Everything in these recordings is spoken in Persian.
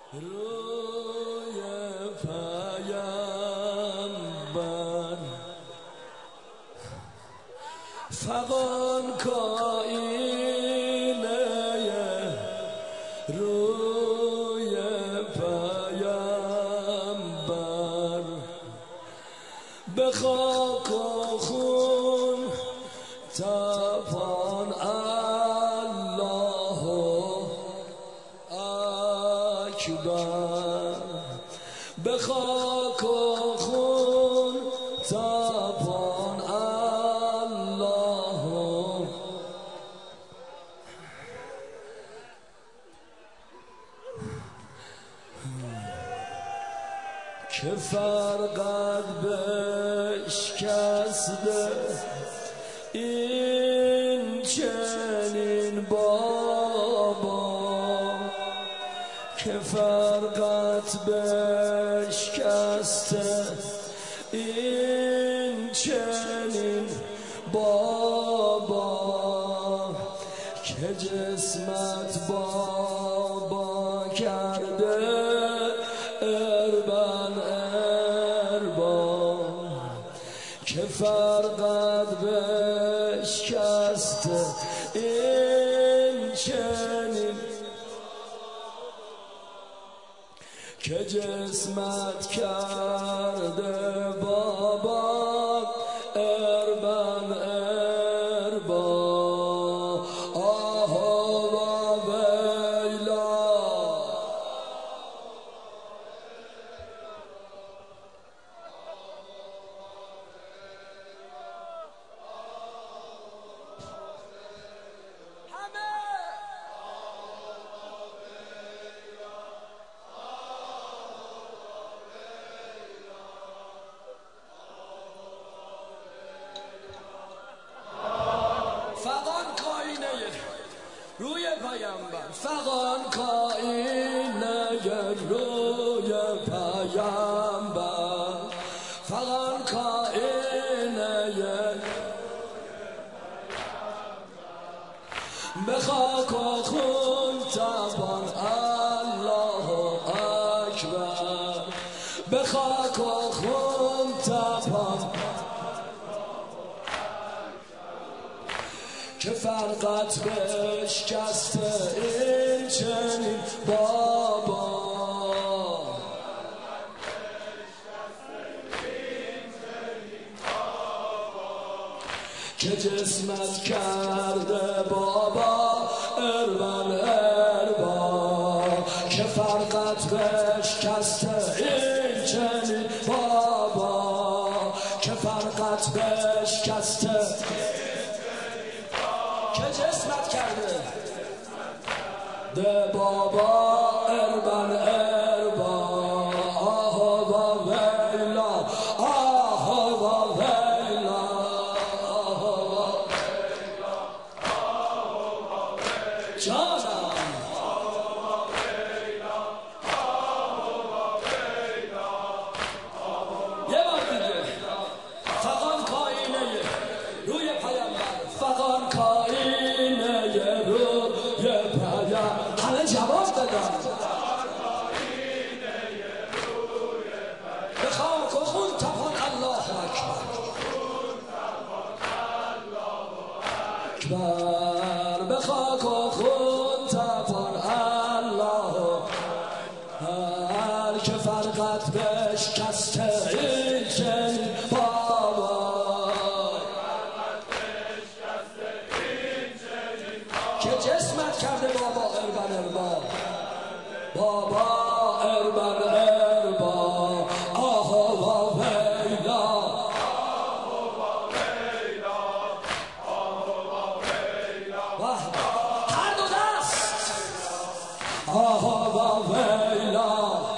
روی پیامبر فغان کائینه روی پیامبر به خاک و خون تپان الله اکبر به خاک و خون تپان الله که فرقد بشکسته این چنین بابا که فرقت بشکسته این چنین بابا که جسمت بابا کرده اربن اربا که فرقت بشکسته این چنین که جسمت کرده بابا اربن اربا آها و ویلا فغان کائینه روی پیامبر فغان کائینه روی پیامبر فغان کائینه به خاک و خون تپان الله اکبر به خاک و خون تپان که فرقت بشکسته این چنین بابا که جسمت کرده بابا اربن اربا که فرقت بشکسته این چنین بابا که فرقت بشکسته که جسمت کرده ده بابا اربن اربا آها و ویلا آها و ویلا آها و ویلا آها و ویلا جانم آها و ویلا آها و ویلا یه بار دیگه فغان کائینه روی پیامبر فغان کائینه روی پیامبر همه جواب بدن به خاک و خون تپان الله اکبر به خاک و خون تپان الله هر که فرقت بشکسته این چنین بابا که جسمت کرده بابا اربن اربا بابا اربن اربا آها و ویلا هر دو دست آها و ویلا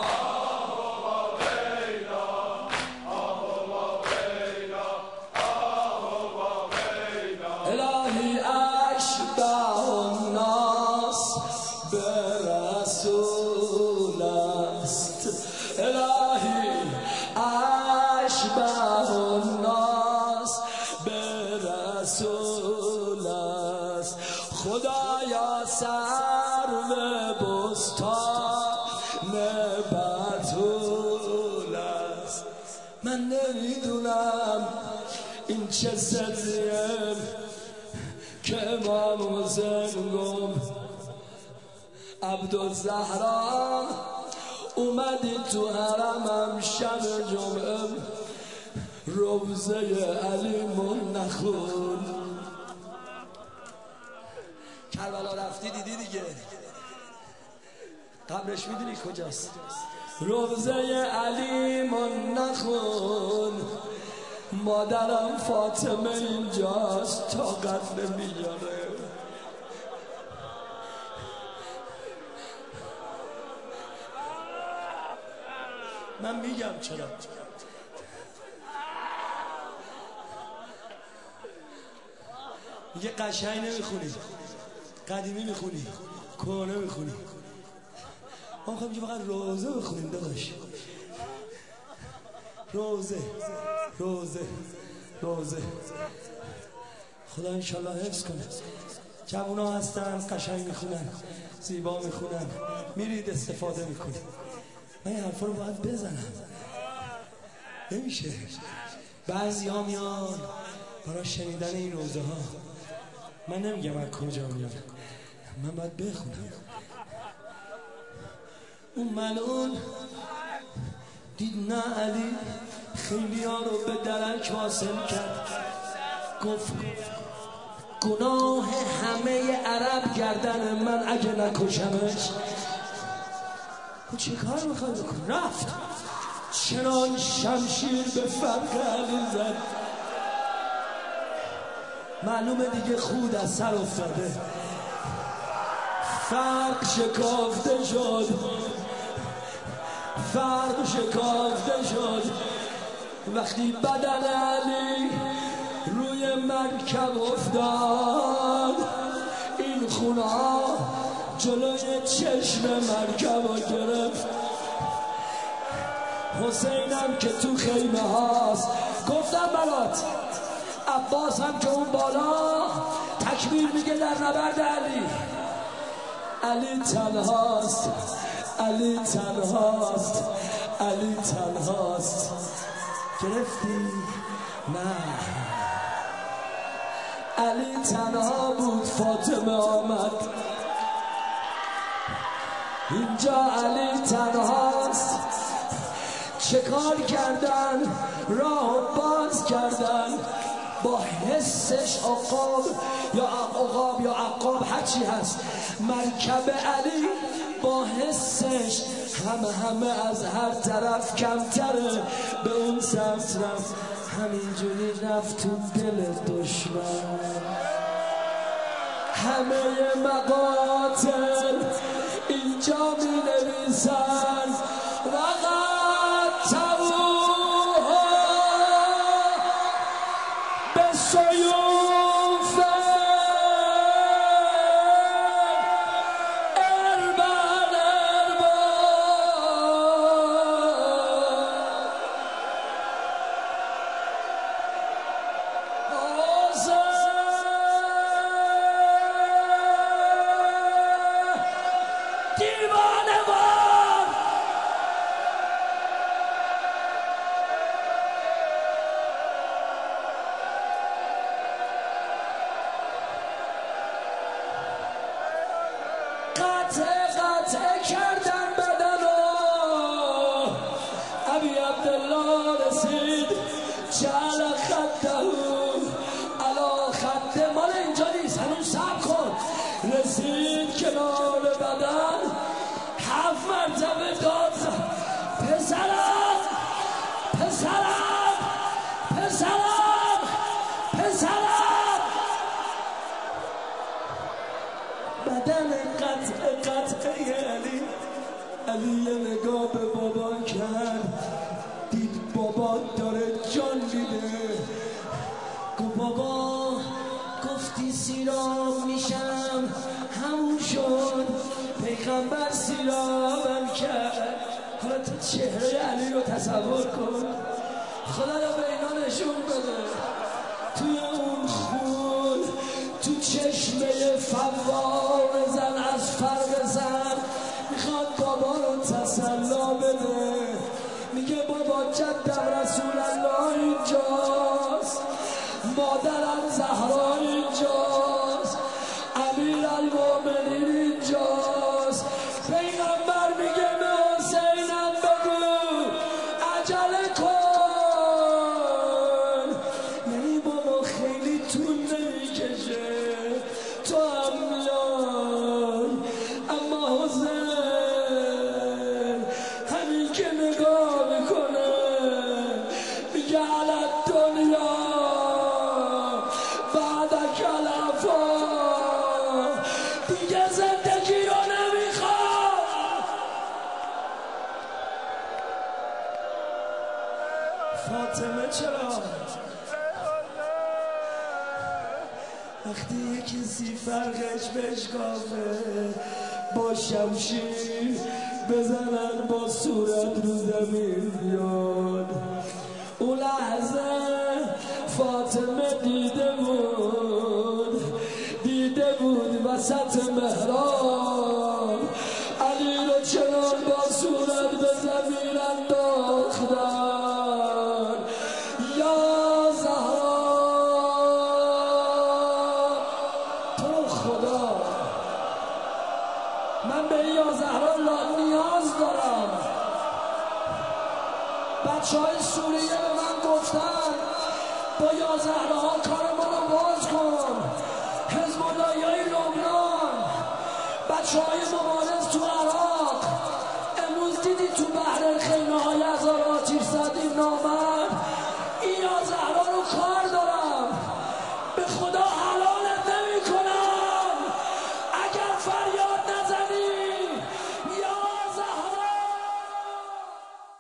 الهی اشبه الناس به رسول است الهی اشبه الناس به رسول است خدایا سرو بستان بطول است. من نمیدونم این چه سریه که امام حسین گفت عبدالزهرا اومدی تو حرمم شب جمعه روزه علیمون نخون. کربلا رفتی دیدی دیگه، قبرش میدونی کجاست؟ روزه علیمون نخون. مادرم فاطمه اینجاست طاقت نمیاره. من میگم چرا. میگه قشنگ نمیخونی، قدیمی میخونی، کهنه میخونی. ما میخوایم که فقط روزه بخونیم داداش. روزه روزه روزه. خدا انشالله حفظ کنه. جوونا هستن قشنگ میخونن، زیبا میخونن، میرید استفاده میکنید. من این حرفا رو باید بزنم، نمیشه. بعضی ها میان برای شنیدن این روزه ها. من نمیگم از کجا میاد، من باید بخونم. اون ملعون دید نه علی خیلی ها رو به درک واصل کرد. گفت گناه همه عرب گردن من اگه نکشمش. او چه کار میخواد بکن؟ رفت چنان شمشیر به فرق علی زد. معلومه دیگه خود از سر افتاده، فرق شکافته شد، فرق شکافته شد. وقتی بدن علی روی مرکب افتاد، این خونه ها جلوی چشم مرکب رو گرفت. حسینم که تو خیمه هاست، گفتم برات عباس هم که اون بالا تکبیر میگه در نبرد علی. علی تنهاست، علی تنهاست، علی تنهاست. گرفتی؟ نه، علی تنها بود. فاطمه آمد اینجا، علی تنهاست. چه کار کردن؟ راه باز کردن با حسش. عقاب یا عقاب هرچی هست، مرکب علی با حسش همه از هر طرف کمتره به اون سمت رفت. همینجوری رفت تو دل دشمن. همه مقاتل اینجا می نویسن وقت تبوها به سیوف اربن اربان. دیوانه وار قطع کردن بدنو. ابی عبدالله رسید جعل خدهو علا خده. مال اینجا نیست، هنوز صبر کن. رسید کنار بدن، 7 مرتبه داد زد پسرم پسرم پسرم پسرم. بدن قطعه علی یه نگاه به بابا کرد، دید بابا داره جان میده. گفت بابا گفتی سیراب میشم، همون شد. پیغمبر سیرابم کرد. حالا تو چهره علی رو تصور کن، خدا رو به اینا نشون بده. توی اون خون، تو چشمه فوار زن از فرق زن، میخواد بابا ما رو تسلا بده. میگه بابا جدم رسول الله اینجاست، مادرم زهرا اینجاست، امیرالمومنین اینجاست. پیغمبر میگه به حسینم بگو عجله کن، یعنی بابا خیلی طول نمیکشه تو هم میای. اما حسین همین که نگاه میکنه میگه علت دنیا بعد کلفا، دیگه زندگی رو نمیخواد. فاطمه چرا وقتی یه کسی فرقش بشکافه با شمشیر بزنن با صورت رو زمین بیاد؟ اون لحظه فاطمه دیده بود وسط محراب علی رو چنان با صورت به زمین انداختن. یا زهرا تو خدا، من به یا زهرا نیاز دارم. بچه‌های سوریه به من گفتن با یا زهرا کار ما رو باز کن. حزب اللهیای لبنان، بچه‌های